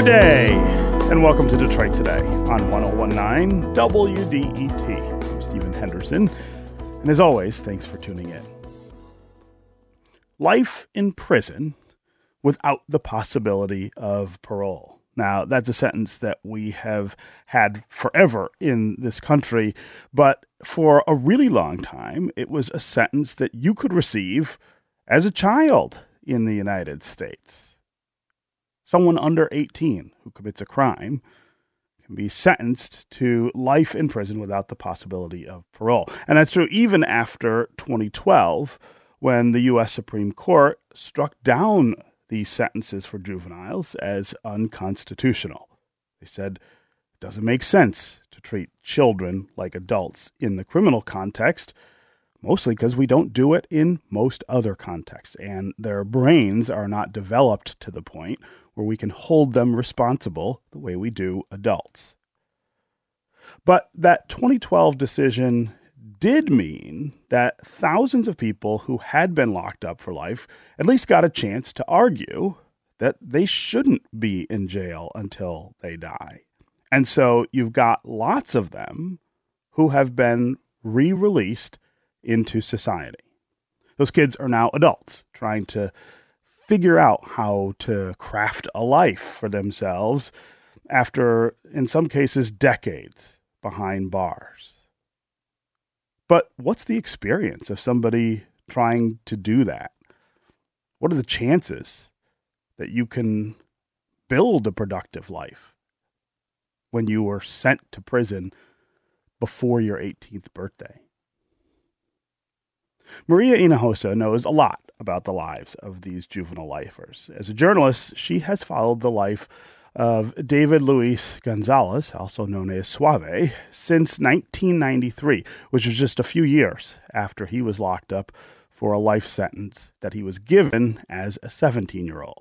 day, and welcome to Detroit Today on 1019 WDET. I'm Stephen Henderson, and as always, thanks for tuning in. Life in prison without the possibility of parole. Now, that's a sentence that we have had forever in this country, but for a really long time, it was a sentence that you could receive as a child in the United States. Someone under 18 who commits a crime can be sentenced to life in prison without the possibility of parole. And that's true even after 2012, when the U.S. Supreme Court struck down these sentences for juveniles as unconstitutional. They said it doesn't make sense to treat children like adults in the criminal context, mostly because we don't do it in most other contexts, and their brains are not developed to the point where we can hold them responsible the way we do adults. But that 2012 decision did mean that thousands of people who had been locked up for life at least got a chance to argue that they shouldn't be in jail until they die. And so you've got lots of them who have been re-released into society. Those kids are now adults trying to figure out how to craft a life for themselves after, in some cases, decades behind bars. But what's the experience of somebody trying to do that? What are the chances that you can build a productive life when you were sent to prison before your 18th birthday? Maria Hinojosa knows a lot about the lives of these juvenile lifers. As a journalist, she has followed the life of David Luis Gonzalez, also known as Suave, since 1993, which was just a few years after he was locked up for a life sentence that he was given as a 17-year-old.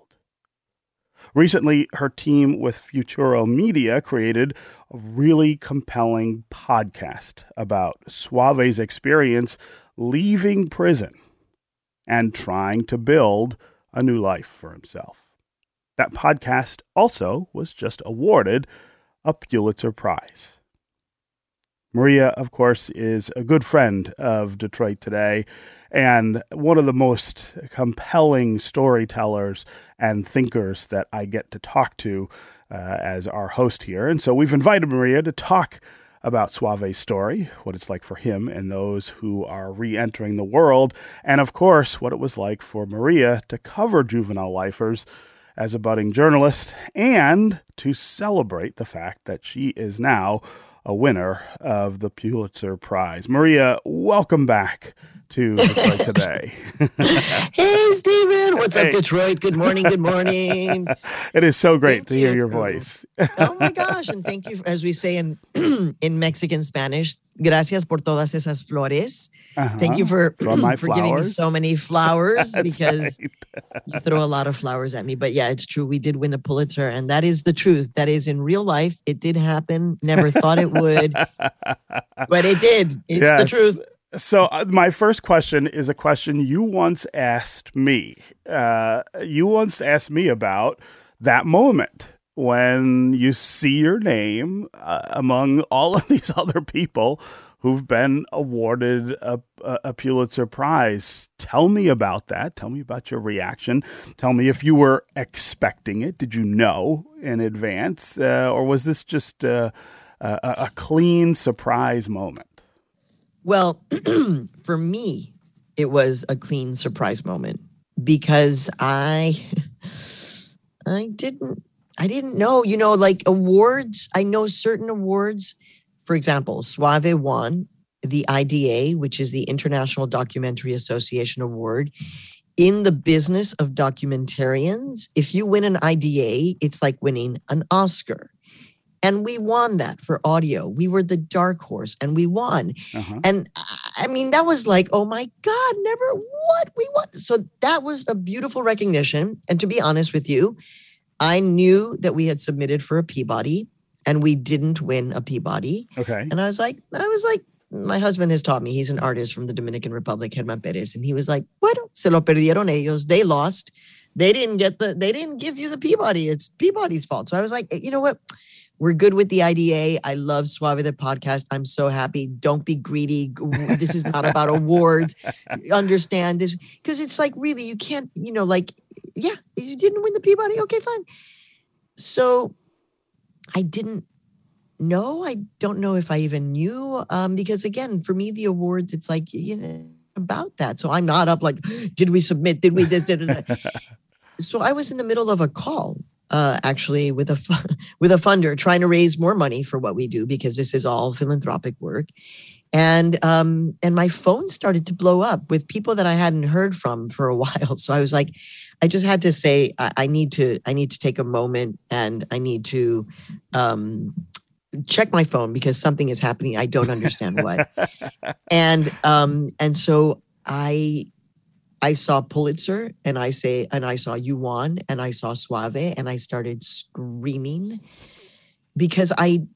Recently, her team with Futuro Media created a really compelling podcast about Suave's experience leaving prison and trying to build a new life for himself. That podcast also was just awarded a Pulitzer Prize. Maria, of course, is a good friend of Detroit Today and one of the most compelling storytellers and thinkers that I get to talk to as our host here. And so we've invited Maria to talk about Suave's story, what it's like for him and those who are re-entering the world, and of course, what it was like for Maria to cover juvenile lifers as a budding journalist and to celebrate the fact that she is now a winner of the Pulitzer Prize. Maria, welcome back to Detroit Today. Hey, Stephen. What's up, Detroit? Good morning. Good morning. It is so great to hear your voice. Oh, my gosh. And thank you, as we say in Mexican Spanish, gracias por todas esas flores. Thank you for giving me so many flowers because you throw a lot of flowers at me. But yeah, it's true. We did win a Pulitzer, and that is the truth. That is in real life. It did happen. Never thought it would, but it did. It's the truth. So my first question is a question you once asked me. You once asked me about that moment when you see your name among all of these other people who've been awarded a Pulitzer Prize. Tell me about that. Tell me about your reaction. Tell me if you were expecting it. Did you know in advance? Or was this just a clean surprise moment? Well, for me, it was a clean surprise moment because I didn't know, like awards. I know certain awards. For example, Suave won the IDA, which is the International Documentary Association Award. In the business of documentarians, if you win an IDA, it's like winning an Oscar. And we won that for audio. We were the dark horse and we won. And I mean, that was like, oh my God, we won. So that was a beautiful recognition. And to be honest with you, I knew that we had submitted for a Peabody and we didn't win a Peabody. Okay. And I was like, my husband has taught me, he's an artist from the Dominican Republic, Germán Pérez. And he was like, bueno, se lo perdieron ellos. They lost. they didn't give you the Peabody. It's Peabody's fault. So I was like, you know what? We're good with the IDA. I love Suave the podcast. I'm so happy. Don't be greedy. This is not about awards. Understand this. Because it's like, really, you can't, like, yeah, you didn't win the Peabody. Okay, fine. So I didn't know. I don't know if I even knew. Because again, for me, the awards, it's like, about that. So I'm not up like, did we submit? Did we this? So I was in the middle of a call. Actually with a funder trying to raise more money for what we do, because this is all philanthropic work. And my phone started to blow up with people that I hadn't heard from for a while. So I was like, I just had to say, I need to take a moment, and I need to check my phone because something is happening. I don't understand what. And so I saw Pulitzer, and I saw Yuan, and I saw Suave, and I started screaming because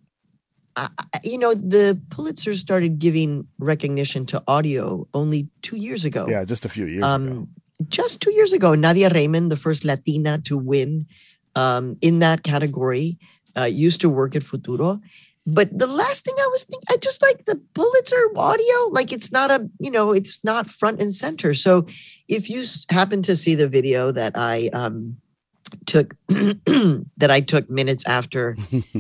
the Pulitzer started giving recognition to audio only 2 years ago. Yeah, just a few years ago. Just 2 years ago, Nadia Raymond, the first Latina to win in that category, used to work at Futuro. But the last thing I was thinking, I just like the Pulitzer audio, like it's not it's not front and center. So if you happen to see the video that I took, minutes after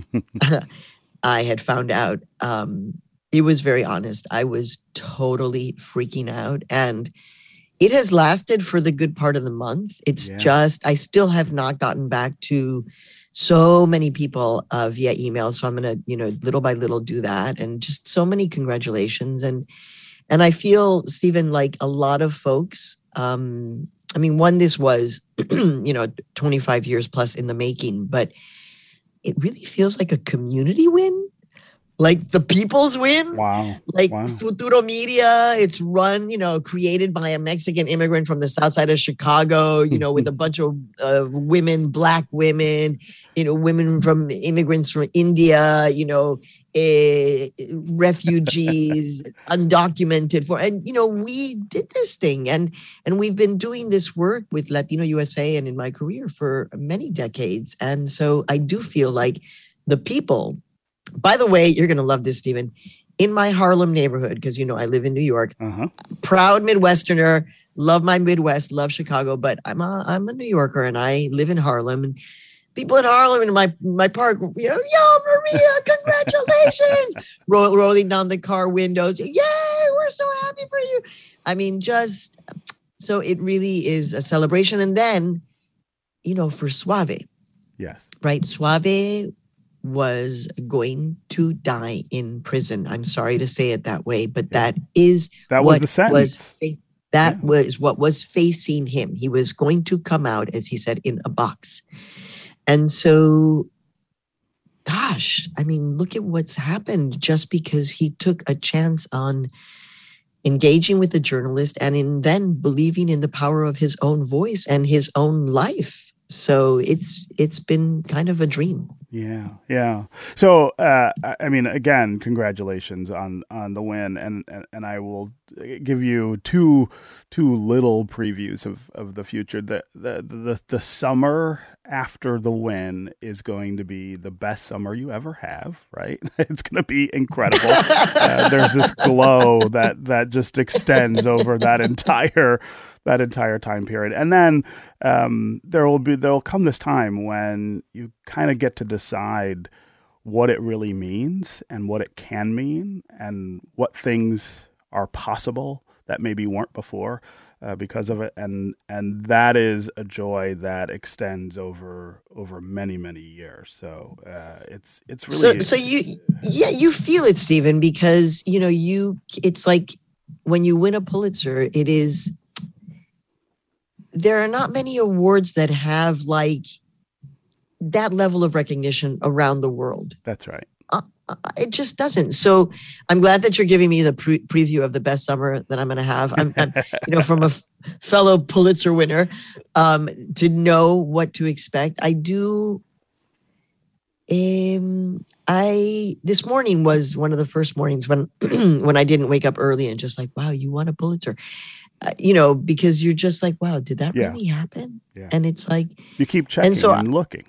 I had found out, it was very honest. I was totally freaking out, and it has lasted for the good part of the month. It's just, I still have not gotten back to so many people via email. So I'm going to, little by little do that. And just so many congratulations. And I feel, Stephen, like a lot of folks, this was, 25 years plus in the making, but it really feels like a community win. Like the people's win. Wow. Futuro Media, it's run, created by a Mexican immigrant from the south side of Chicago, with a bunch of women, Black women, women from immigrants from India, refugees, undocumented we did this thing. And we've been doing this work with Latino USA and in my career for many decades. And so I do feel like the people. By the way, you're going to love this, Stephen. In my Harlem neighborhood, because, I live in New York, proud Midwesterner, love my Midwest, love Chicago, but I'm a New Yorker and I live in Harlem. And people in Harlem in my park, yo, Maria, congratulations, rolling down the car windows. Yay, we're so happy for you. So it really is a celebration. And then, for Suave. Yes. Right, Suave was going to die in prison. I'm sorry to say it that way, but that was the sentence. Was what was facing him. He was going to come out, as he said, in a box. And so, gosh, look at what's happened just because he took a chance on engaging with a journalist and then believing in the power of his own voice and his own life. So it's been kind of a dream. Yeah. So, again, congratulations on the win, and I will give you two little previews of the future. The summer after the win is going to be the best summer you ever have, right? It's going to be incredible. There's this glow that just extends over that entire time period. And then there'll come this time when you kind of get to decide what it really means and what it can mean and what things are possible that maybe weren't before because of it. And that is a joy that extends over many, many years. So it's really... So you feel it, Stephen, because, it's like when you win a Pulitzer, it is... There are not many awards that have like that level of recognition around the world. That's right. It just doesn't. So I'm glad that you're giving me the preview of the best summer that I'm going to have. I'm from a fellow Pulitzer winner, to know what to expect. I do. This morning was one of the first mornings when I didn't wake up early and just like, wow, you won a Pulitzer. because you're just like, wow, did that Yeah. really happen? Yeah. And it's like, You keep checking so and looking.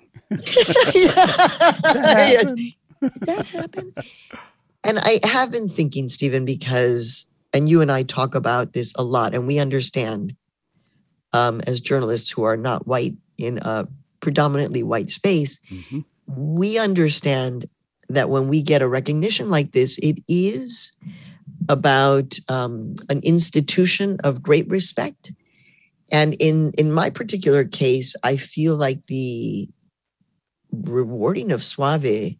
that happened. And I have been thinking, Stephen, and you and I talk about this a lot, and we understand as journalists who are not white in a predominantly white space, Mm-hmm. we understand that when we get a recognition like this, it is about an institution of great respect. And in my particular case, I feel like the rewarding of Soave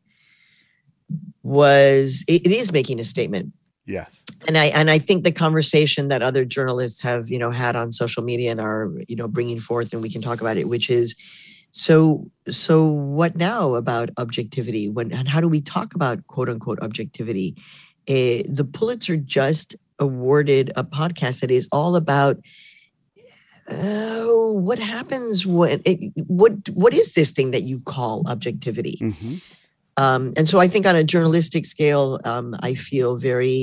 it is making a statement. Yes. And I think the conversation that other journalists have, had on social media and are, bringing forth, and we can talk about it, which is, so what now about objectivity? And how do we talk about quote unquote objectivity? The Pulitzer just awarded a podcast that is all about what happens when what is this thing that you call objectivity? Mm-hmm. And so I think on a journalistic scale, I feel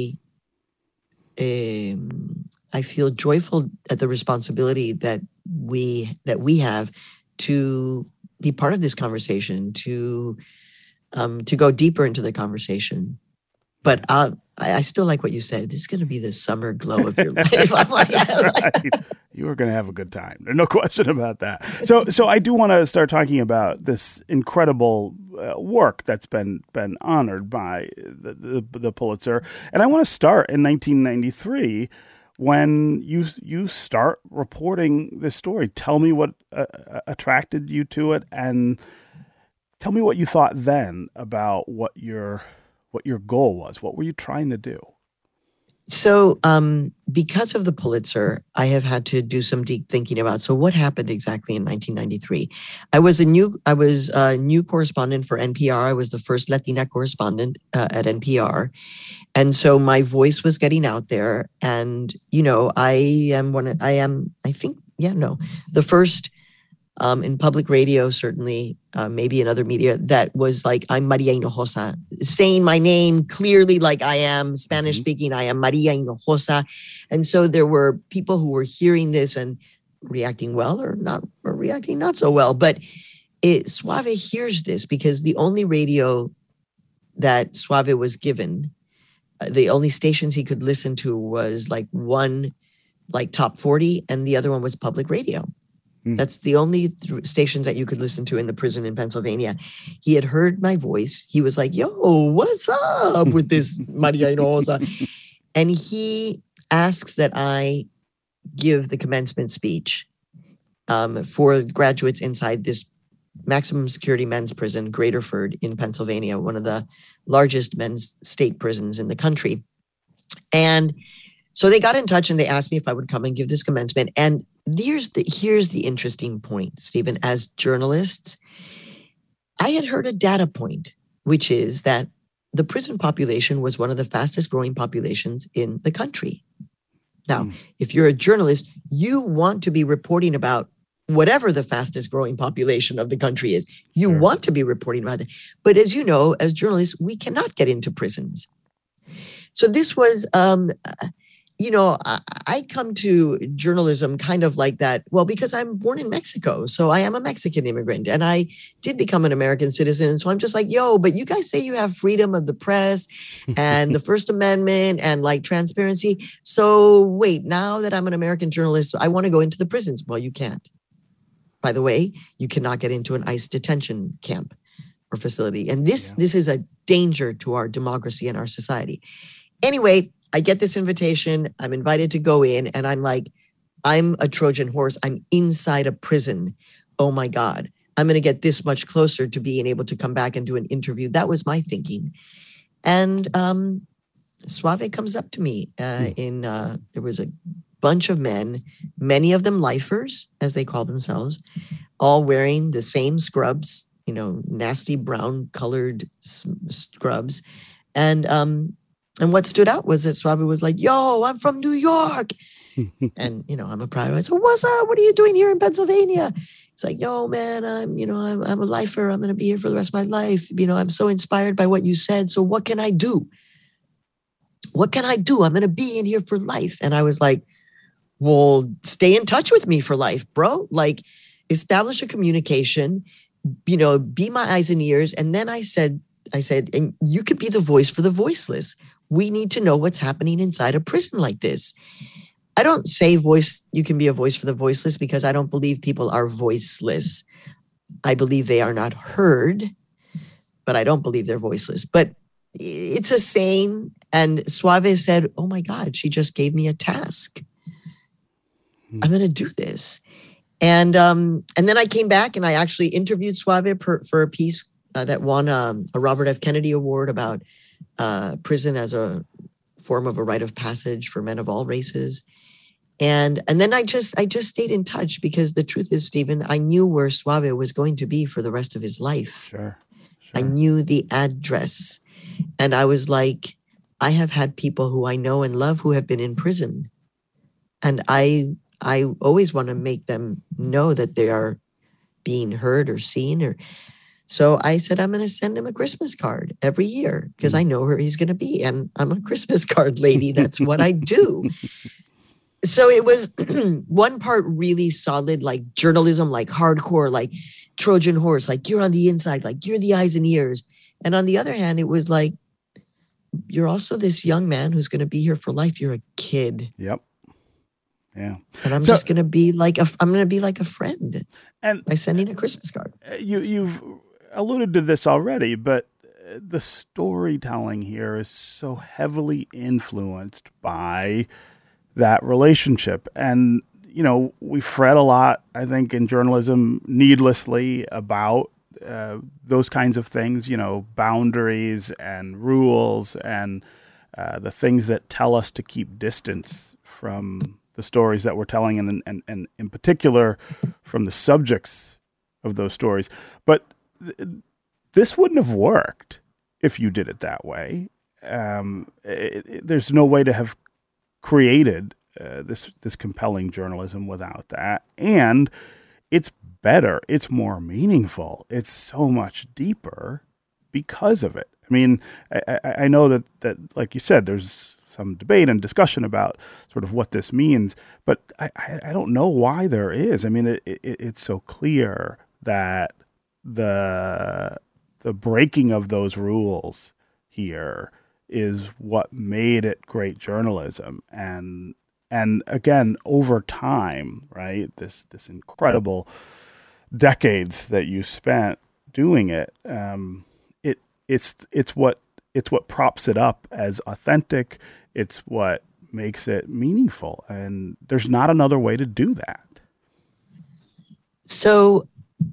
I feel joyful at the responsibility that we have to be part of this conversation, to go deeper into the conversation. But I still like what you said. This is going to be the summer glow of your life. I'm like, Right. You are going to have a good time. There's no question about that. So I do want to start talking about this incredible work that's been honored by the Pulitzer, and I want to start in 1993 when you start reporting this story. Tell me what attracted you to it, and tell me what you thought then about what your goal was. What were you trying to do? So because of the Pulitzer, I have had to do some deep thinking about, so what happened exactly in 1993? I was a new correspondent for NPR. I was the first Latina correspondent at NPR. And so my voice was getting out there. And, the first in public radio, certainly, maybe in other media, that was like, I'm Maria Hinojosa, saying my name clearly like I am Spanish speaking, I am Maria Hinojosa. And so there were people who were hearing this and reacting well or reacting not so well. But Soave hears this because the only radio that Soave was given, the only stations he could listen to was like one, like Top 40, and the other one was public radio. That's the only stations that you could listen to in the prison in Pennsylvania. He had heard my voice. He was like, yo, what's up with this Maria Hinojosa? And he asks that I give the commencement speech for graduates inside this maximum security men's prison, Graterford in Pennsylvania, one of the largest men's state prisons in the country. And so they got in touch and they asked me if I would come and give this commencement. And here's the interesting point, Stephen. As journalists, I had heard a data point, which is that the prison population was one of the fastest growing populations in the country. Now, if you're a journalist, you want to be reporting about whatever the fastest growing population of the country is. You want to be reporting about it. But as you know, as journalists, we cannot get into prisons. So this was... I come to journalism kind of like that. Well, because I'm born in Mexico, so I am a Mexican immigrant, and I did become an American citizen. And so I'm just like, but you guys say you have freedom of the press and the First Amendment and like transparency. So wait, now that I'm an American journalist, I want to go into the prisons. Well, you can't. By the way, you cannot get into an ICE detention camp or facility. And this is a danger to our democracy and our society. Anyway, I get this invitation. I'm invited to go in, and I'm like, I'm a Trojan horse. I'm inside a prison. Oh my God. I'm going to get this much closer to being able to come back and do an interview. That was my thinking. And Soave comes up to me there was a bunch of men, many of them lifers, as they call themselves, all wearing the same scrubs, nasty brown colored scrubs. And what stood out was that Soave was like, yo, I'm from New York. And, I'm a private. I said, what's up? What are you doing here in Pennsylvania? It's like, yo, man, I'm a lifer. I'm going to be here for the rest of my life. I'm so inspired by what you said. So what can I do? What can I do? I'm going to be in here for life. And I was like, well, stay in touch with me for life, bro. Like, establish a communication, be my eyes and ears. And then I said, and you could be the voice for the voiceless. We need to know what's happening inside a prison like this. I don't say you can be a voice for the voiceless, because I don't believe people are voiceless. I believe they are not heard, but I don't believe they're voiceless. But it's a saying. And Suave said, oh my God, she just gave me a task. I'm going to do this. And then I came back and I actually interviewed Suave for a piece that won a Robert F. Kennedy Award about prison as a form of a rite of passage for men of all races. And then I just stayed in touch, because the truth is, Stephen, I knew where Suave was going to be for the rest of his life. Sure. I knew the address. And I was like, I have had people who I know and love who have been in prison. And I always want to make them know that they are being heard or seen. So I said, I'm going to send him a Christmas card every year, because I know where he's going to be. And I'm a Christmas card lady. That's what I do. So it was one part really solid, like journalism, like hardcore, like Trojan horse, like you're on the inside, like you're the eyes and ears. And on the other hand, it was like, you're also this young man who's going to be here for life. You're a kid. Yep. Yeah. And I'm just going to be like a friend, and by sending a Christmas card. You've alluded to this already, but the storytelling here is so heavily influenced by that relationship. And, we fret a lot, I think, in journalism needlessly about those kinds of things, boundaries and rules and the things that tell us to keep distance from the stories that we're telling, and in particular from the subjects of those stories. But this wouldn't have worked if you did it that way. There's no way to have created this compelling journalism without that. And it's better. It's more meaningful. It's so much deeper because of it. I mean, I know that, like you said, there's some debate and discussion about sort of what this means, but I don't know why there is. I mean, it's so clear that the breaking of those rules here is what made it great journalism. And again, over time, right, this incredible decades that you spent doing it, it's what props it up as authentic. It's what makes it meaningful, and there's not another way to do that. So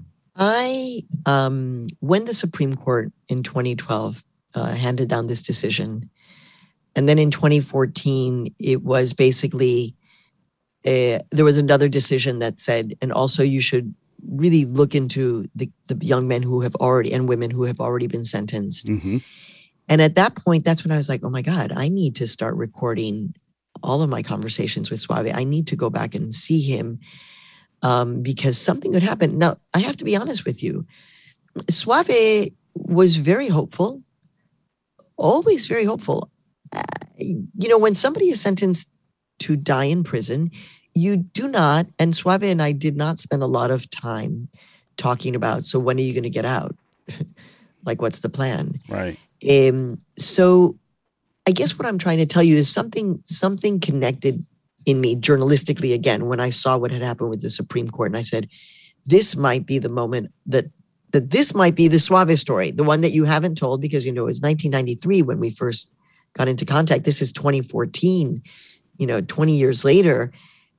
when the Supreme Court in 2012 handed down this decision, and then in 2014, it was basically, there was another decision that said, and also you should really look into the young men who have already, and women who have already been sentenced. Mm-hmm. And at that point, that's when I was like, oh my God, I need to start recording all of my conversations with Suave. I need to go back and see him, because something could happen. Now, I have to be honest with you. Suave was very hopeful, always very hopeful. When somebody is sentenced to die in prison, you do not, and Suave and I did not spend a lot of time talking about, so when are you going to get out? Like, what's the plan? Right. So I guess what I'm trying to tell you is something connected in me journalistically again when I saw what had happened with the Supreme Court. And I said, this might be the moment that this might be the Suave story, the one that you haven't told, because, it was 1993 when we first got into contact. This is 2014, 20 years later.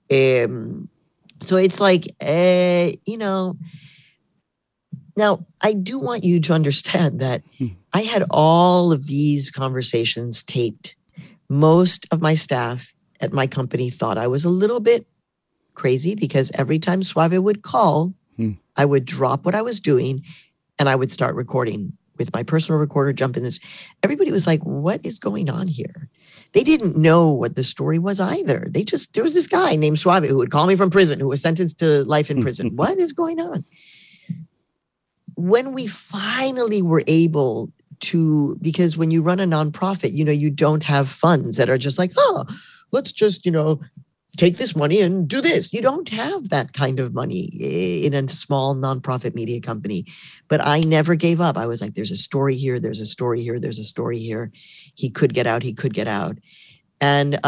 So it's like, now I do want you to understand that I had all of these conversations taped. Most of my staff at my company thought I was a little bit crazy, because every time Suave would call, I would drop what I was doing and I would start recording with my personal recorder, jump in this. Everybody was like, what is going on here? They didn't know what the story was either. There was this guy named Suave who would call me from prison, who was sentenced to life in prison. What is going on? When we finally were able to, because when you run a nonprofit, you don't have funds that are just like, let's just, take this money and do this. You don't have that kind of money in a small nonprofit media company. But I never gave up. I was like, there's a story here. There's a story here. There's a story here. He could get out. He could get out. And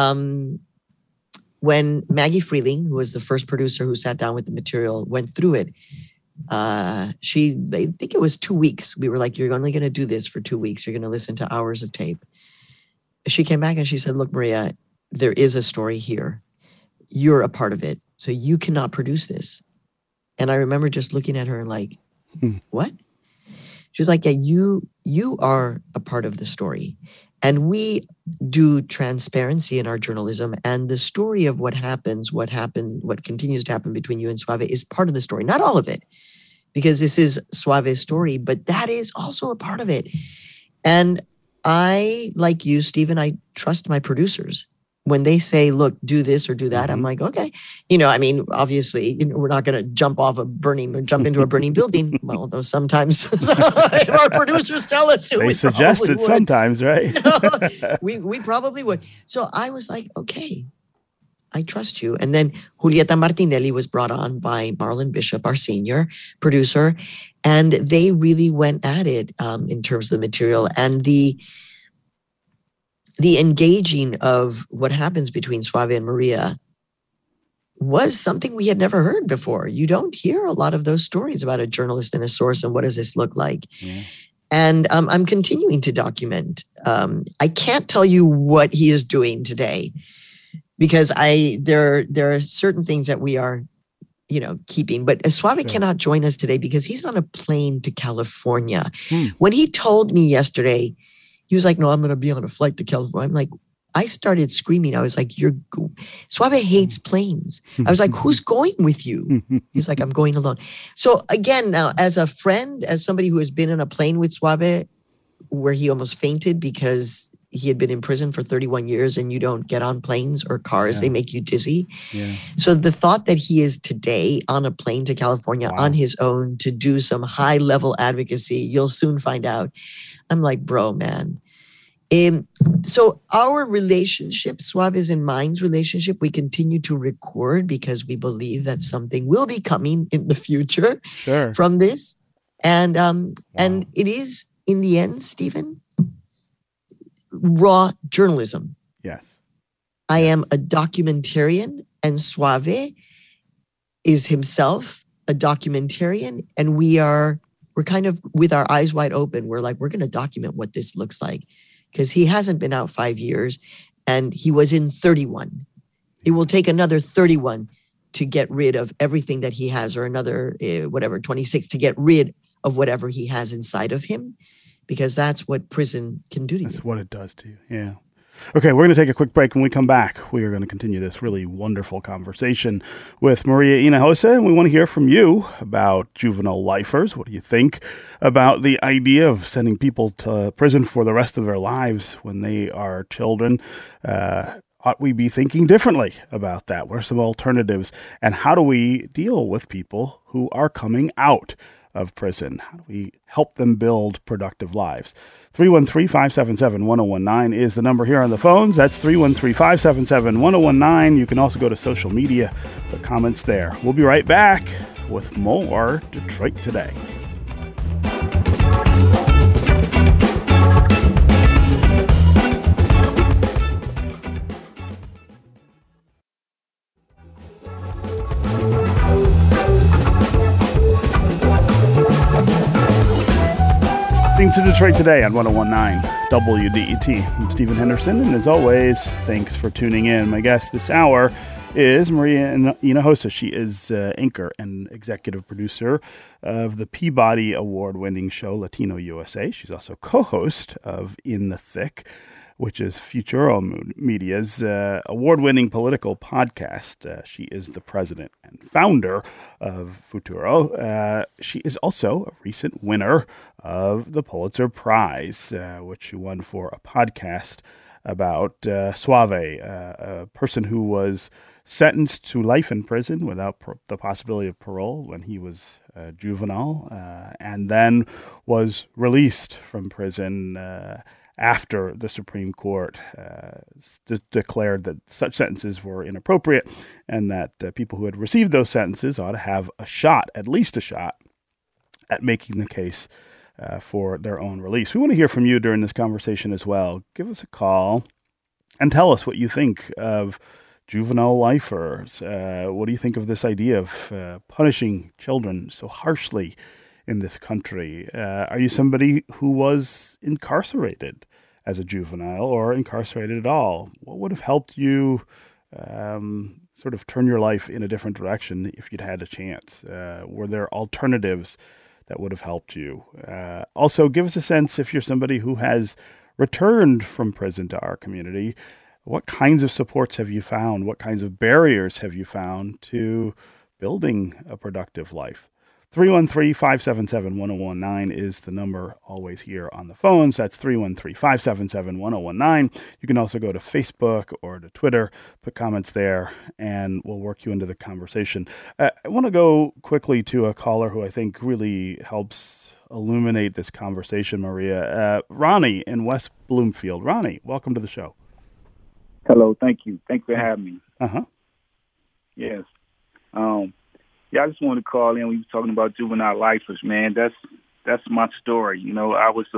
when Maggie Freeling, who was the first producer who sat down with the material, went through it, I think it was 2 weeks. We were like, you're only going to do this for 2 weeks. You're going to listen to hours of tape. She came back and she said, look, Maria, there is a story here. You're a part of it. So you cannot produce this. And I remember just looking at her and like, what? She was like, yeah, you are a part of the story. And we do transparency in our journalism. And the story of what happened, what continues to happen between you and Suave is part of the story. Not all of it, because this is Suave's story, but that is also a part of it. And I, like you, Stephen, I trust my producers. When they say, look, do this or do that, I'm like, okay. Obviously, we're not going to jump into a burning building. Well, though sometimes if our producers tell us to, they suggest it sometimes, right? we probably would. So I was like, okay, I trust you. And then Julieta Martinelli was brought on by Marlon Bishop, our senior producer, and they really went at it in terms of the material and the engaging of what happens between Suave and Maria was something we had never heard before. You don't hear a lot of those stories about a journalist and a source and what does this look like. Yeah. And I'm continuing to document. I can't tell you what he is doing today because there are certain things that we are, keeping. But Suave cannot join us today because he's on a plane to California. When he told me yesterday, he was like, no, I'm going to be on a flight to California. I'm like, I started screaming. I was like, Suave hates planes. I was like, who's going with you? He's like, I'm going alone. So again, now as a friend, as somebody who has been in a plane with Suave where he almost fainted because he had been in prison for 31 years and you don't get on planes or cars. They make you dizzy. Yeah. So the thought that he is today on a plane to California on his own to do some high level advocacy, you'll soon find out. I'm like, bro, man. So our relationship, Suave's and mine's relationship, we continue to record because we believe that something will be coming in the future from this. And and it is, in the end, Stephen, raw journalism. Yes. I am a documentarian and Suave is himself a documentarian. And we're kind of with our eyes wide open. We're like, we're going to document what this looks like because he hasn't been out 5 years and he was in 31. It will take another 31 to get rid of everything that he has, or another 26 to get rid of whatever he has inside of him, because that's what prison can do to you. That's what it does to you. Yeah. Okay, we're going to take a quick break. When we come back, we are going to continue this really wonderful conversation with Maria Hinojosa, and we want to hear from you about juvenile lifers. What do you think about the idea of sending people to prison for the rest of their lives when they are children? Ought we be thinking differently about that? What are some alternatives? And how do we deal with people who are coming out of prison? How do we help them build productive lives? 313-577-1019 is the number here on the phones. That's 313-577-1019. You can also go to social media, put comments there. We'll be right back with more Detroit Today. To Detroit Today on 101.9 WDET. I'm Stephen Henderson, and as always, thanks for tuning in. My guest this hour is Maria Hinojosa. She is anchor and executive producer of the Peabody Award-winning show Latino USA. She's also co-host of In the Thick, which is Futuro Media's award-winning political podcast. She is the president and founder of Futuro. She is also a recent winner of the Pulitzer Prize, which she won for a podcast about Suave, a person who was sentenced to life in prison without the possibility of parole when he was juvenile, and then was released from prison after the Supreme Court declared that such sentences were inappropriate, and that people who had received those sentences ought to have a shot, at least a shot, at making the case for their own release. We want to hear from you during this conversation as well. Give us a call and tell us what you think of juvenile lifers. What do you think of this idea of punishing children so harshly in this country? Are you somebody who was incarcerated as a juvenile or incarcerated at all? What would have helped you sort of turn your life in a different direction if you'd had a chance? Were there alternatives that would have helped you? Also, give us a sense if you're somebody who has returned from prison to our community. What kinds of supports have you found? What kinds of barriers have you found to building a productive life? 313-577-1019 is the number always here on the phones. That's 313-577-1019. You can also go to Facebook or to Twitter, put comments there, and we'll work you into the conversation. I want to go quickly to a caller who I think really helps illuminate this conversation, Maria. Ronnie in West Bloomfield. Ronnie, welcome to the show. Hello, thank you. Thanks for having me. Uh-huh. Yes. Yeah, I just wanted to call in. We were talking about juvenile lifers, man. That's my story. You know, I was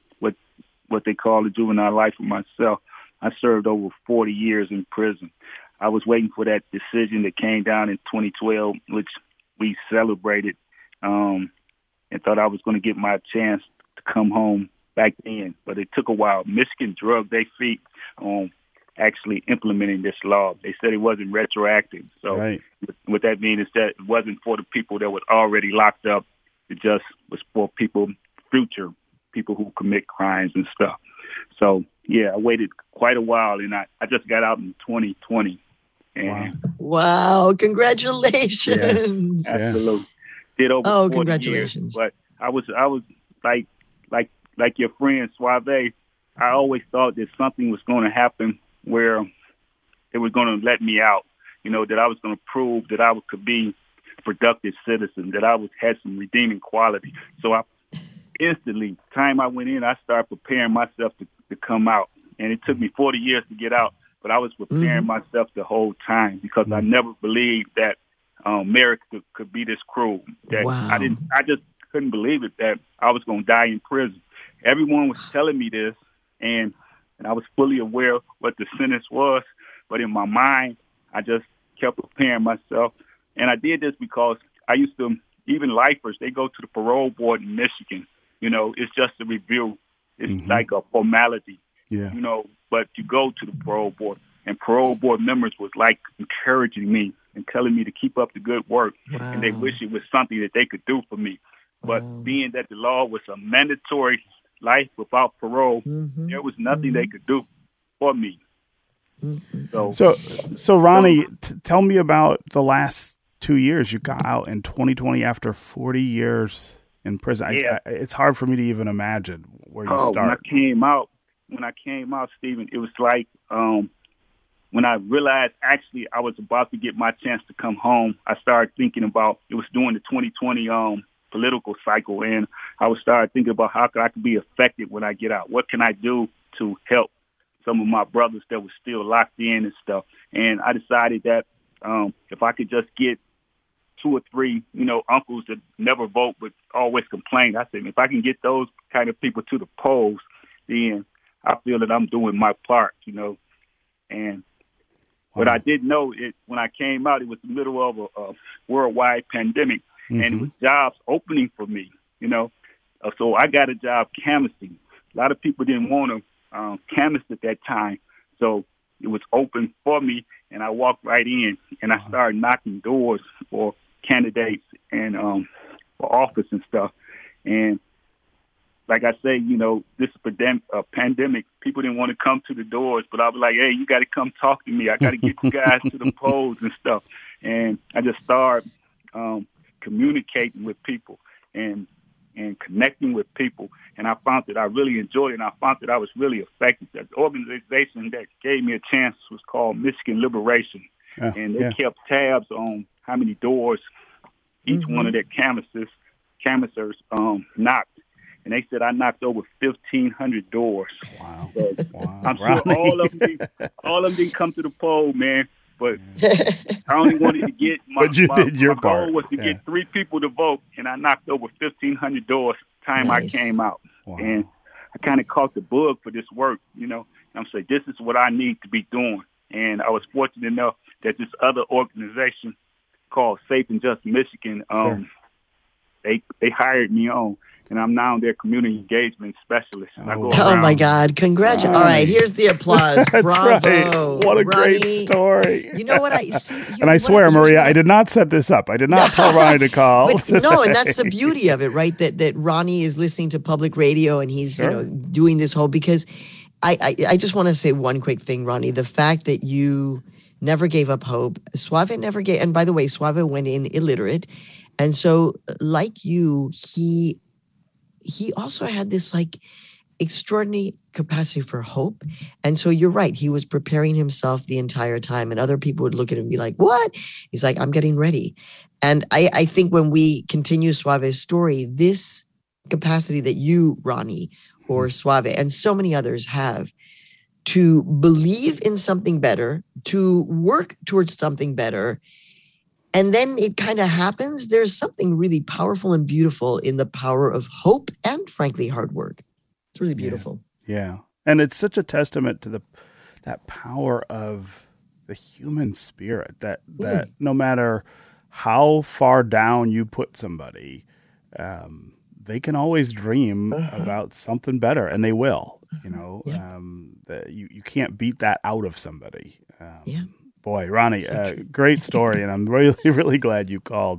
what they call a juvenile lifer myself. I served over 40 years in prison. I was waiting for that decision that came down in 2012, which we celebrated, and thought I was going to get my chance to come home back then. But it took a while. Michigan drugged their feet on actually implementing this law. They said it wasn't retroactive. So right. What that means is that it wasn't for the people that were already locked up. It just was for future people who commit crimes and stuff. So, yeah, I waited quite a while, and I just got out in 2020. And wow. Congratulations. Yes, absolutely. Did over 40 congratulations. Years, but I was like your friend Suave. I always thought that something was going to happen where it was going to let me out, you know, that I was going to prove that I could be a productive citizen, that I had some redeeming quality. So I instantly, time I went in, I started preparing myself to come out. And it took me 40 years to get out, but I was preparing myself the whole time because I never believed that America could be this cruel. That I just couldn't believe it, that I was going to die in prison. Everyone was telling me this, and I was fully aware of what the sentence was, but in my mind, I just kept preparing myself. And I did this because I used to, even lifers, they go to the parole board in Michigan. You know, it's just a review. It's like a formality, you know, but you go to the parole board, and parole board members was like encouraging me and telling me to keep up the good work. Wow. And they wish it was something that they could do for me. But being that the law was a mandatory life without parole, there was nothing they could do for me. So Ronnie, tell me about the last 2 years. You got out in 2020 after 40 years in prison. It's hard for me to even imagine where you start. When I came out, Stephen, it was like when I realized actually I was about to get my chance to come home, I started thinking about, it was during the 2020 political cycle, and I would start thinking about how I could be effective when I get out. What can I do to help some of my brothers that were still locked in and stuff? And I decided that if I could just get 2 or 3, you know, uncles that never vote but always complain, I said, if I can get those kind of people to the polls, then I feel that I'm doing my part, you know. And what I didn't know, when I came out, it was the middle of a worldwide pandemic. And it was jobs opening for me, you know. So I got a job canvassing. A lot of people didn't want to canvass at that time. So it was open for me, and I walked right in, and I started knocking doors for candidates and for office and stuff. And like I say, you know, this pandemic, people didn't want to come to the doors, but I was like, hey, you got to come talk to me. I got to get you guys to the polls and stuff. And I just started communicating with people and connecting with people. And I found that I really enjoyed it, and I found that I was really effective. The organization that gave me a chance was called Michigan Liberation. And they kept tabs on how many doors each one of their canvassers knocked. and they said I knocked over 1,500 doors. Wow. So Wow. I'm sure all of them didn't come to the poll, man. But I only wanted to get my goal was to get 3 people to vote, and I knocked over 1,500 doors the time I came out. Wow. And I kind of caught the bug for this work, you know. I'm saying, this is what I need to be doing. And I was fortunate enough that this other organization called Safe and Just Michigan, they hired me on, and I'm now their community engagement specialist. And I go oh my God! Congratulations! All right, here's the applause. That's Bravo! Right. What a Ronnie, great story! You know what I see? And I swear, Maria, I did not set this up. I did not tell Ronnie to call. No, and that's the beauty of it, right? That Ronnie is listening to public radio, and he's doing this whole because. I just want to say one quick thing, Ronnie. The fact that you never gave up hope. Suave never gave. And by the way, Suave went in illiterate. And so like you, he also had this like extraordinary capacity for hope. And so you're right. He was preparing himself the entire time. And other people would look at him and be like, what? He's like, I'm getting ready. And I think when we continue Suave's story, this capacity that you, Ronnie, or Suave, and so many others have, to believe in something better, to work towards something better, and then it kind of happens. There's something really powerful and beautiful in the power of hope and, frankly, hard work. It's really beautiful. Yeah. And it's such a testament to that power of the human spirit that no matter how far down you put somebody, they can always dream about something better, and they will. You know, you can't beat that out of somebody. Boy, Ronnie, great story, and I'm really, really glad you called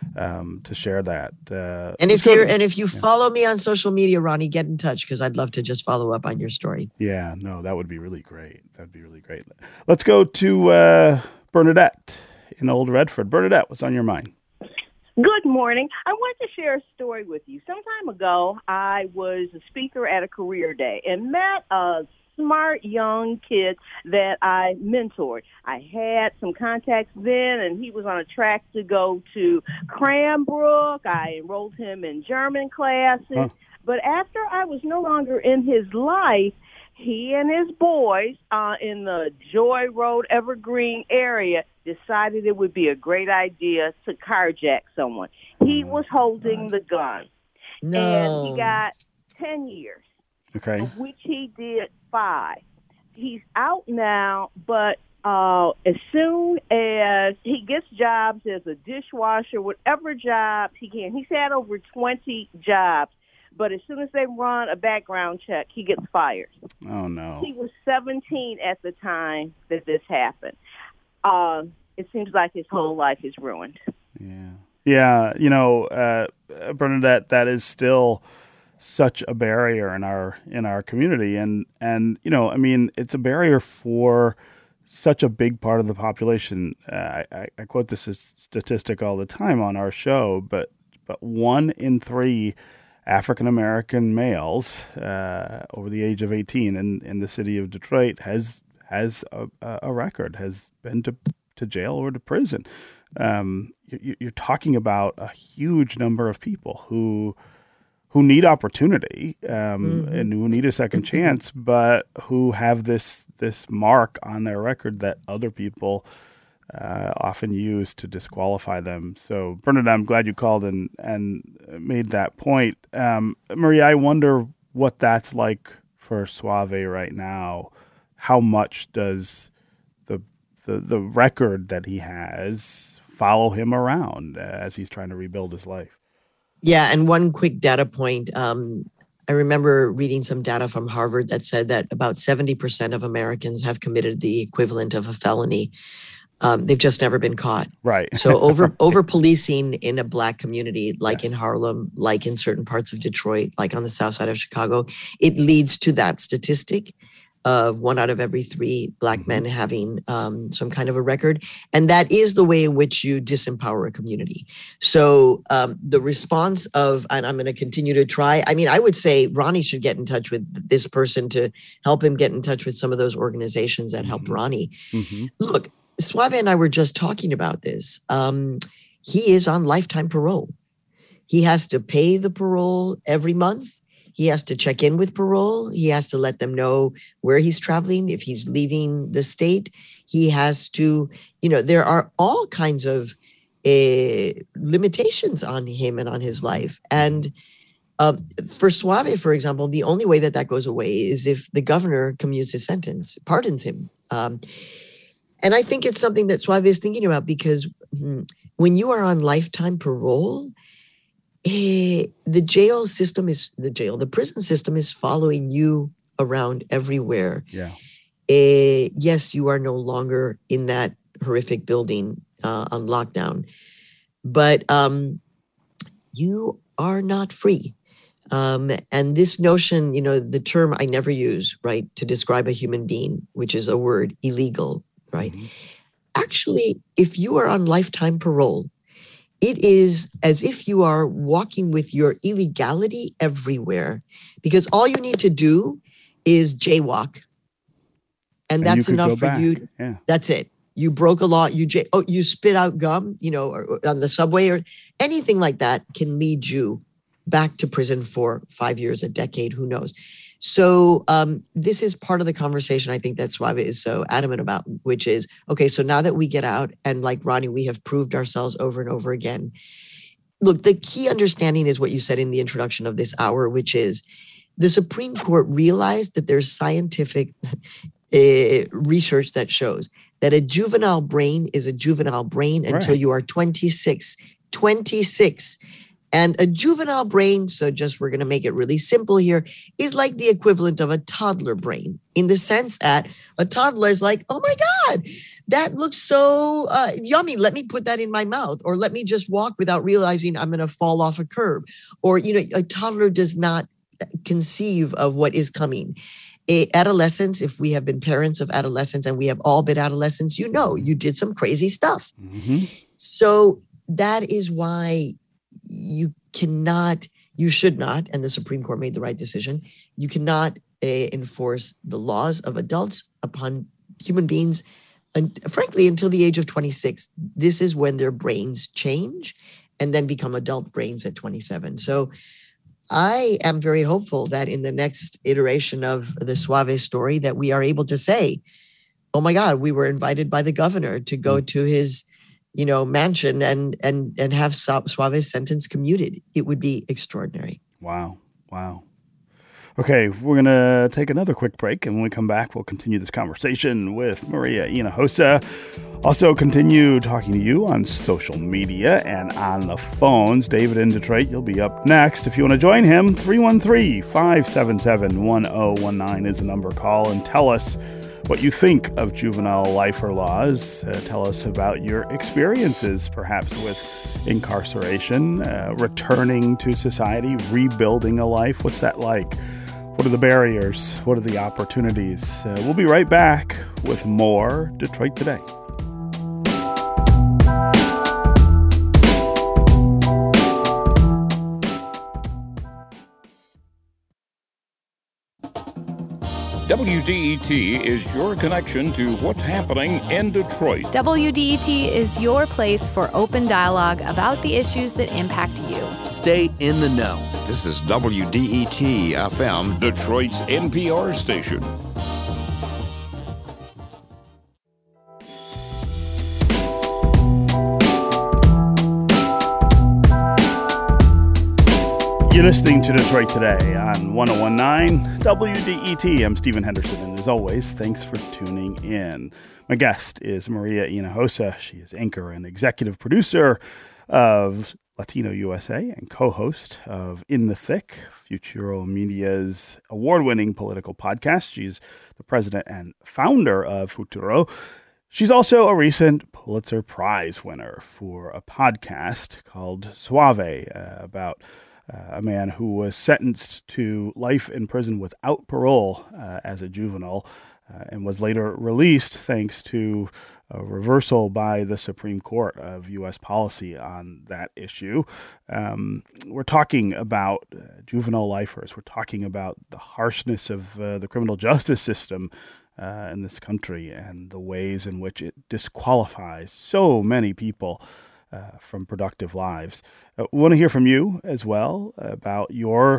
to share that. And if you follow me on social media, Ronnie, get in touch because I'd love to just follow up on your story. Yeah, no, that would be really great. That'd be really great. Let's go to Bernadette in Old Redford. Bernadette, what's on your mind? Good morning. I want to share a story with you. Some time ago, I was a speaker at a career day and met a smart young kid that I mentored. I had some contacts then, and he was on a track to go to Cranbrook. I enrolled him in German classes. But after I was no longer in his life, he and his boys in the Joy Road, Evergreen area decided it would be a great idea to carjack someone. He was holding the gun. No. And he got 10 years, of which he did 5. He's out now, but as soon as he gets jobs as a dishwasher, whatever jobs he can, he's had over 20 jobs. But as soon as they run a background check, he gets fired. Oh, no. He was 17 at the time that this happened. It seems like his whole life is ruined. Yeah. Yeah. You know, Bernadette, that is still such a barrier in our community. And, you know, I mean, it's a barrier for such a big part of the population. I quote this statistic all the time on our show, but 1 in 3 African-American males over the age of 18 in the city of Detroit has a record, has been to jail or to prison. You're talking about a huge number of people who need opportunity and who need a second chance, but who have this mark on their record that other people often use to disqualify them. So, Bernadette, I'm glad you called and made that point. Maria, I wonder what that's like for Suave right now. How much does the record that he has follow him around as he's trying to rebuild his life? Yeah, and one quick data point. I remember reading some data from Harvard that said that about 70% of Americans have committed the equivalent of a felony. They've just never been caught. Right. So over policing in a Black community, like in Harlem, like in certain parts of Detroit, like on the south side of Chicago, it leads to that statistic of 1 out of every 3 Black men having some kind of a record. And that is the way in which you disempower a community. So the response of, and I'm going to continue to try, I mean, I would say Ronnie should get in touch with this person to help him get in touch with some of those organizations that helped Ronnie. Look, Suave and I were just talking about this. He is on lifetime parole. He has to pay the parole every month. He has to check in with parole. He has to let them know where he's traveling, if he's leaving the state. He has to, there are all kinds of limitations on him and on his life. And for Soave, for example, the only way that goes away is if the governor commutes his sentence, pardons him. And I think it's something that Soave is thinking about, because when you are on lifetime parole, the prison system is following you around everywhere. Yeah. Yes, you are no longer in that horrific building on lockdown, but you are not free. And this notion, the term I never use, right, to describe a human being, which is a word, illegal, right? Mm-hmm. Actually, if you are on lifetime parole, it is as if you are walking with your illegality everywhere, because all you need to do is jaywalk. And that's enough for you. Yeah. That's it. You broke a law. You spit out gum, or on the subway or anything like that can lead you back to prison for 5 years, a decade, who knows? So this is part of the conversation I think that Soave is so adamant about, which is, okay, so now that we get out and like Ronnie, we have proved ourselves over and over again. Look, the key understanding is what you said in the introduction of this hour, which is the Supreme Court realized that there's scientific research that shows that a juvenile brain is a juvenile brain until you are 26. 26. And a juvenile brain, so we're going to make it really simple here, is like the equivalent of a toddler brain, in the sense that a toddler is like, oh my God, that looks so yummy. Let me put that in my mouth, or let me just walk without realizing I'm going to fall off a curb. Or, a toddler does not conceive of what is coming. Adolescence, if we have been parents of adolescents, and we have all been adolescents, you did some crazy stuff. Mm-hmm. So that is why you should not, and the Supreme Court made the right decision, you cannot enforce the laws of adults upon human beings, and frankly, until the age of 26. This is when their brains change and then become adult brains at 27. So I am very hopeful that in the next iteration of the Soave story that we are able to say, oh my God, we were invited by the governor to go to his mansion and have Soave's sentence commuted. It would be extraordinary. Wow. Okay, we're going to take another quick break, and when we come back, we'll continue this conversation with Maria Hinojosa. Also continue talking to you on social media and on the phones. David in Detroit, you'll be up next. If you want to join him, 313-577-1019 is the number. Call and tell us what you think of juvenile lifer laws. Tell us about your experiences, perhaps with incarceration, returning to society, rebuilding a life. What's that like? What are the barriers? What are the opportunities? We'll be right back with more Detroit Today. WDET is your connection to what's happening in Detroit. WDET is your place for open dialogue about the issues that impact you. Stay in the know. This is WDET FM, Detroit's NPR station. You're listening to Detroit Today on 101.9 WDET. I'm Stephen Henderson, and as always, thanks for tuning in. My guest is Maria Hinojosa. She is anchor and executive producer of Latino USA and co-host of In the Thick, Futuro Media's award-winning political podcast. She's the president and founder of Futuro. She's also a recent Pulitzer Prize winner for a podcast called Soave, about a man who was sentenced to life in prison without parole as a juvenile and was later released thanks to a reversal by the Supreme Court of U.S. policy on that issue. We're talking about juvenile lifers. We're talking about the harshness of the criminal justice system in this country and the ways in which it disqualifies so many people from productive lives. We want to hear from you as well about your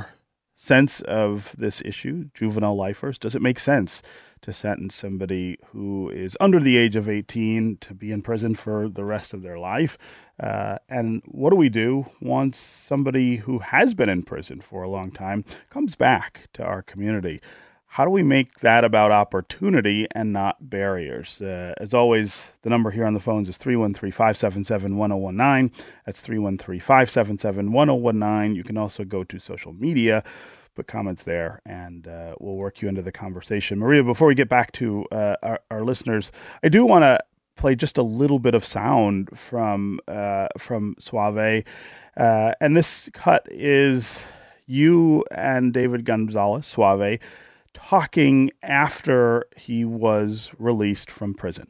sense of this issue, juvenile lifers? Does it make sense to sentence somebody who is under the age of 18 to be in prison for the rest of their life? And what do we do once somebody who has been in prison for a long time comes back to our community? How do we make that about opportunity and not barriers? As always, the number here on the phones is 313-577-1019. That's 313-577-1019. You can also go to social media, put comments there, and we'll work you into the conversation. Maria, before we get back to our listeners, I do want to play just a little bit of sound from Suave. And this cut is you and David Gonzalez, Suave, talking after he was released from prison.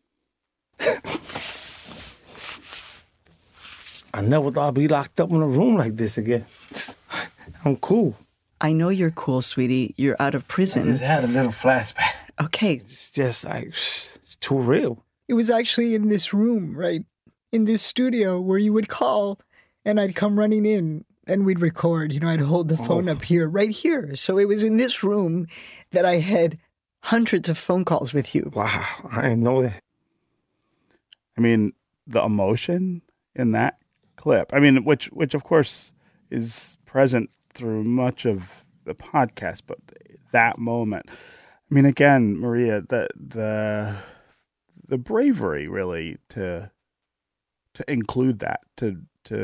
I never thought I'd be locked up in a room like this again. I'm cool. I know you're cool, sweetie. You're out of prison. I just had a little flashback. Okay. It's just like, it's too real. It was actually in this room, right? In this studio where you would call and I'd come running in. And we'd record, I'd hold the phone up here, right here. So it was in this room that I had hundreds of phone calls with you. Wow, I didn't know that. I mean, the emotion in that clip, which of course is present through much of the podcast, but that moment, again, Maria, the bravery really to include that, to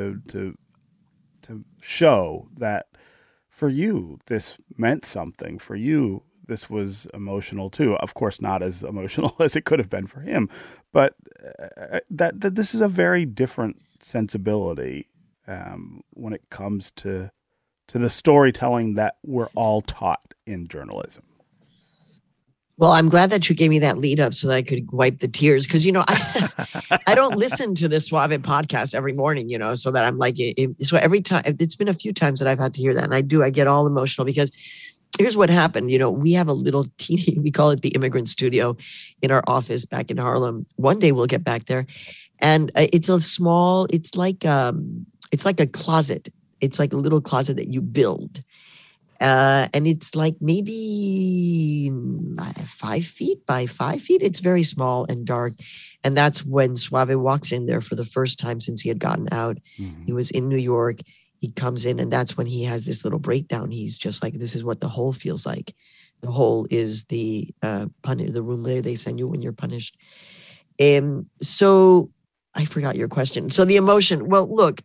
show that for you, this meant something. For you, this was emotional too. Of course, not as emotional as it could have been for him, but that this is a very different sensibility when it comes to the storytelling that we're all taught in journalism. Well, I'm glad that you gave me that lead up so that I could wipe the tears. Because, I don't listen to the Suave podcast every morning, so that I'm like, so every time, it's been a few times that I've had to hear that. And I get all emotional because here's what happened. We have a little teeny, we call it the immigrant studio in our office back in Harlem. One day we'll get back there. And it's a small, it's like a closet. It's like a little closet that you build. And it's like maybe 5 feet by 5 feet. It's very small and dark. And that's when Suave walks in there for the first time since he had gotten out. Mm-hmm. He was in New York. He comes in, and that's when he has this little breakdown. He's just like, this is what the hole feels like. The hole is the room there they send you when you're punished. So I forgot your question. So the emotion, well, look,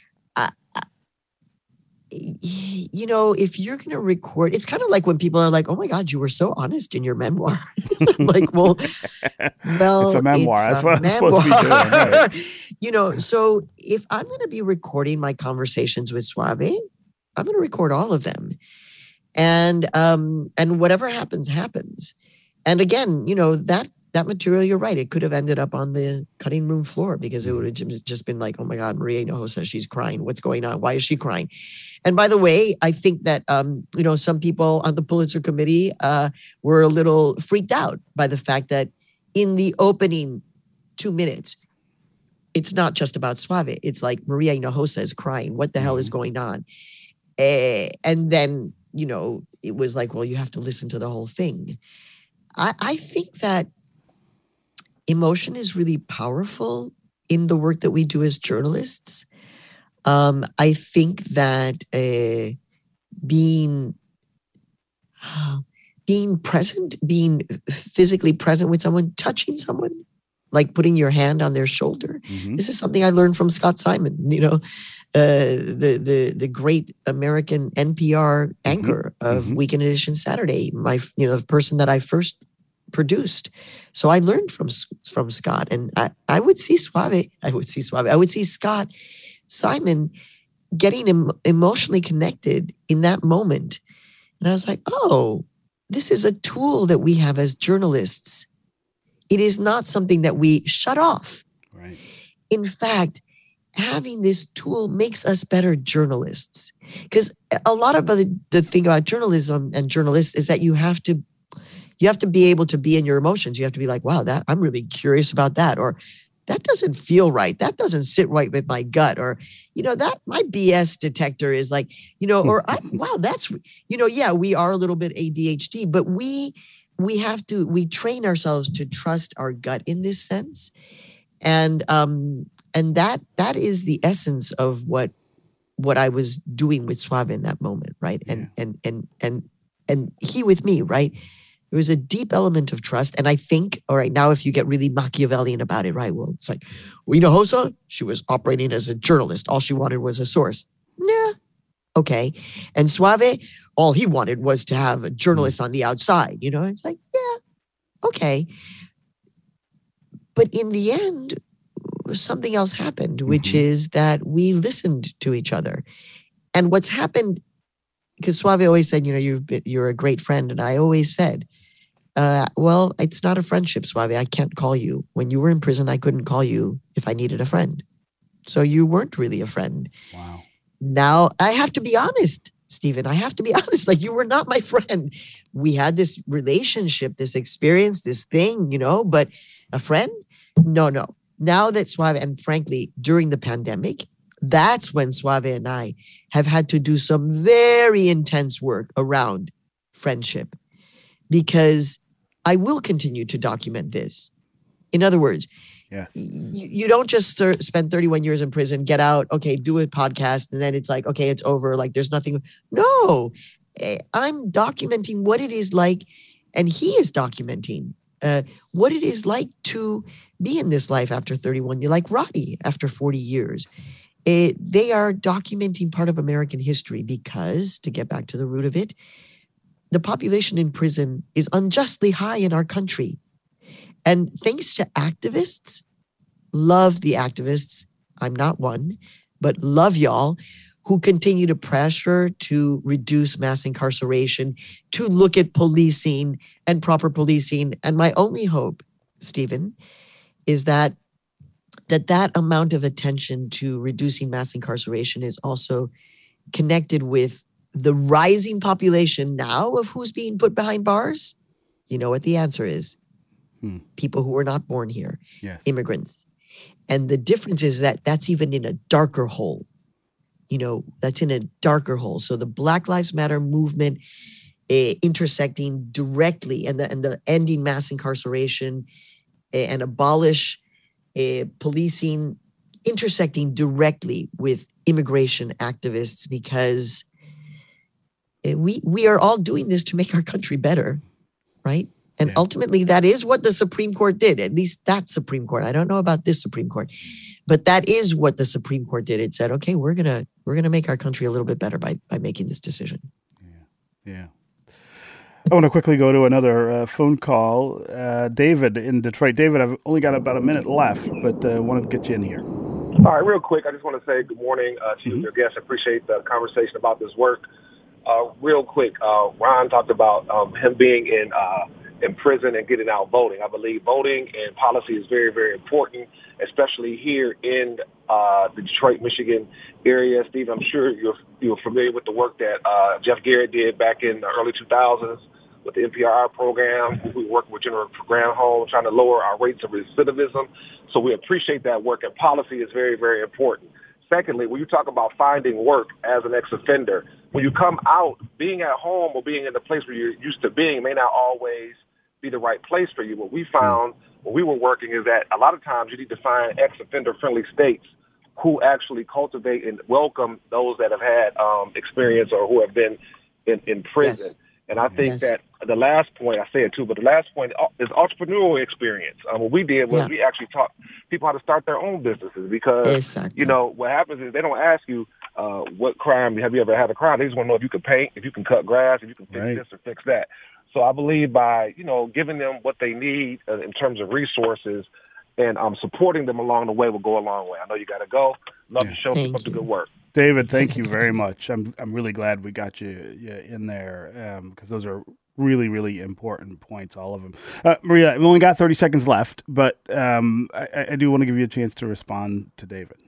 if you're going to record, it's kind of like when people are like, oh my God, you were so honest in your memoir. Like, well, it's a memoir. That's what I'm supposed to be doing. Right? So if I'm going to be recording my conversations with Suave, I'm going to record all of them. And whatever happens, happens. And again, that material, you're right. It could have ended up on the cutting room floor because it would have just been like, oh my God, Maria Hinojosa, she's crying. What's going on? Why is she crying? And by the way, I think that, some people on the Pulitzer Committee were a little freaked out by the fact that in the opening 2 minutes, it's not just about Suave. It's like Maria Hinojosa is crying. What the hell is going on? And then, it was like, well, you have to listen to the whole thing. I think that emotion is really powerful in the work that we do as journalists. I think that being present, being physically present with someone, touching someone, like putting your hand on their shoulder. Mm-hmm. This is something I learned from Scott Simon, the great American NPR anchor of Weekend Edition Saturday, the person that I first produced. So I learned from Scott, and I would see Suave. I would see Scott Simon getting emotionally connected in that moment. And I was like, oh, this is a tool that we have as journalists. It is not something that we shut off. Right. In fact, having this tool makes us better journalists. Because a lot of the thing about journalism and journalists is that you have to be able to be in your emotions. You have to be like, wow, I'm really curious about that. Or that doesn't feel right. That doesn't sit right with my gut. Or, that my BS detector is like, wow, that's, yeah, we are a little bit ADHD, but we train ourselves to trust our gut in this sense. And that is the essence of what I was doing with Suave in that moment. Right. And he with me, right. There was a deep element of trust. And I think, all right, now if you get really Machiavellian about it, right, well, it's like, Hinojosa, she was operating as a journalist. All she wanted was a source. Yeah, okay. And Suave, all he wanted was to have a journalist on the outside. It's like, yeah, okay. But in the end, something else happened, which is that we listened to each other. And what's happened, because Suave always said, you're a great friend. And I always said, well, it's not a friendship, Suave. I can't call you. When you were in prison, I couldn't call you if I needed a friend. So you weren't really a friend. Wow. Now, I have to be honest, Stephen. I have to be honest. Like, you were not my friend. We had this relationship, this experience, this thing, but a friend? No. Now that Suave, and frankly, during the pandemic, that's when Suave and I have had to do some very intense work around friendship, because I will continue to document this. In other words, yes. You don't just spend 31 years in prison, get out, okay, do a podcast, and then it's like, okay, it's over. Like, there's nothing. No, I'm documenting what it is like, and he is documenting what it is like to be in this life after 31 years, like Roddy after 40 years. They are documenting part of American history because, to get back to the root of it, the population in prison is unjustly high in our country. And thanks to activists, love the activists, I'm not one, but love y'all, who continue to pressure to reduce mass incarceration, to look at policing and proper policing. And my only hope, Stephen, is that amount of attention to reducing mass incarceration is also connected with the rising population now of who's being put behind bars. You know what the answer is? People who were not born here, yes. Immigrants. And the difference is that that's even in a darker hole. That's in a darker hole. So the Black Lives Matter movement intersecting directly and the ending mass incarceration and abolish policing, intersecting directly with immigration activists, because we are all doing this to make our country better, right? And ultimately, that is what the Supreme Court did. At least that Supreme Court. I don't know about this Supreme Court, but that is what the Supreme Court did. It said, "Okay, we're gonna make our country a little bit better by making this decision." Yeah. I want to quickly go to another phone call. David in Detroit. David, I've only got about a minute left, but wanted to get you in here. All right, real quick, I just want to say good morning to your guests. I appreciate the conversation about this work. Real quick, Ron talked about him being in prison and getting out voting. I believe voting and policy is very, very important, especially here in the Detroit, Michigan area. Steve, I'm sure you're familiar with the work that Jeff Garrett did back in the early 2000s with the NPR program. We worked with Jennifer Granholm trying to lower our rates of recidivism. So we appreciate that work, and policy is very, very important. Secondly, when you talk about finding work as an ex-offender, when you come out, being at home or being in the place where you're used to being may not always be the right place for you. What we found when we were working is that a lot of times you need to find ex-offender friendly states who actually cultivate and welcome those that have had experience or who have been in prison. Yes. And I think that the last point, I say it too, but the last point is entrepreneurial experience. What we did was we actually taught people how to start their own businesses, because, what happens is they don't ask you what crime, have you ever had a crime? They just want to know if you can paint, if you can cut grass, if you can fix this or fix that. So I believe by, giving them what they need in terms of resources and supporting them along the way will go a long way. I know you got to go. Love to show people the good work. David, thank you very much. I'm really glad we got you in there, because those are really, really important points, all of them. Maria, we've only got 30 seconds left, but I do want to give you a chance to respond to David.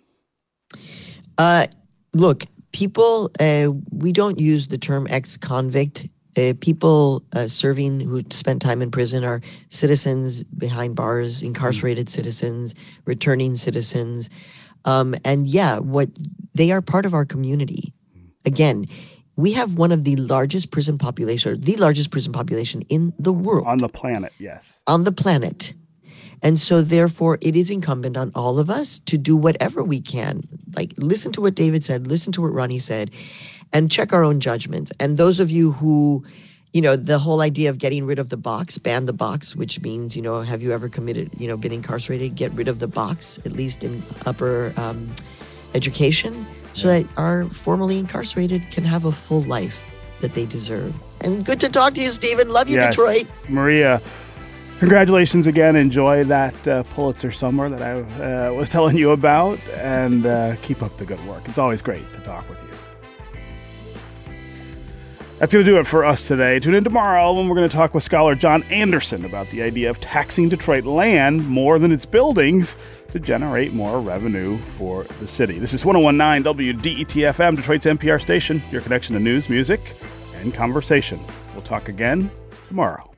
Look, people, we don't use the term ex-convict People serving who spent time in prison are citizens behind bars, incarcerated citizens, returning citizens. And what they are part of our community. Again, we have one of the largest prison population, or the largest prison population in the world. On the planet, yes. On the planet. And so therefore it is incumbent on all of us to do whatever we can. Like listen to what David said, listen to what Ronnie said, and check our own judgments. And those of you who, the whole idea of getting rid of the box, ban the box, which means, have you ever committed, been incarcerated, get rid of the box, at least in upper education, so that our formerly incarcerated can have a full life that they deserve. And good to talk to you, Stephen. Love you, yes, Detroit. Maria, congratulations again. Enjoy that Pulitzer summer that I was telling you about, and keep up the good work. It's always great to talk with you. That's going to do it for us today. Tune in tomorrow when we're going to talk with scholar John Anderson about the idea of taxing Detroit land more than its buildings to generate more revenue for the city. This is 101.9 WDET-FM, Detroit's NPR station, your connection to news, music, and conversation. We'll talk again tomorrow.